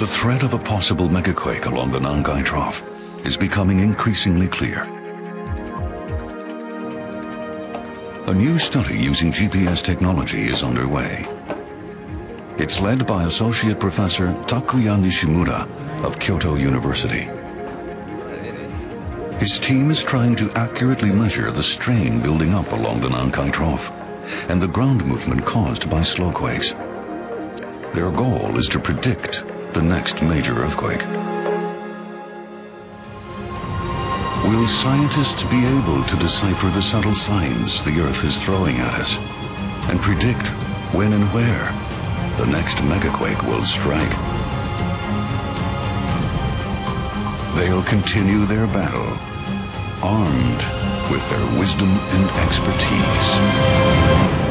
The threat of a possible megaquake along the Nankai Trough is becoming increasingly clear. A new study using GPS technology is underway. It's led by Associate Professor Takuya Nishimura of Kyoto University. His team is trying to accurately measure the strain building up along the Nankai Trough and the ground movement caused by slow quakes. Their goal is to predict the next major earthquake. Will scientists be able to decipher the subtle signs the Earth is throwing at us and predict when and where the next megaquake will strike? They'll continue their battle, armed with their wisdom and expertise.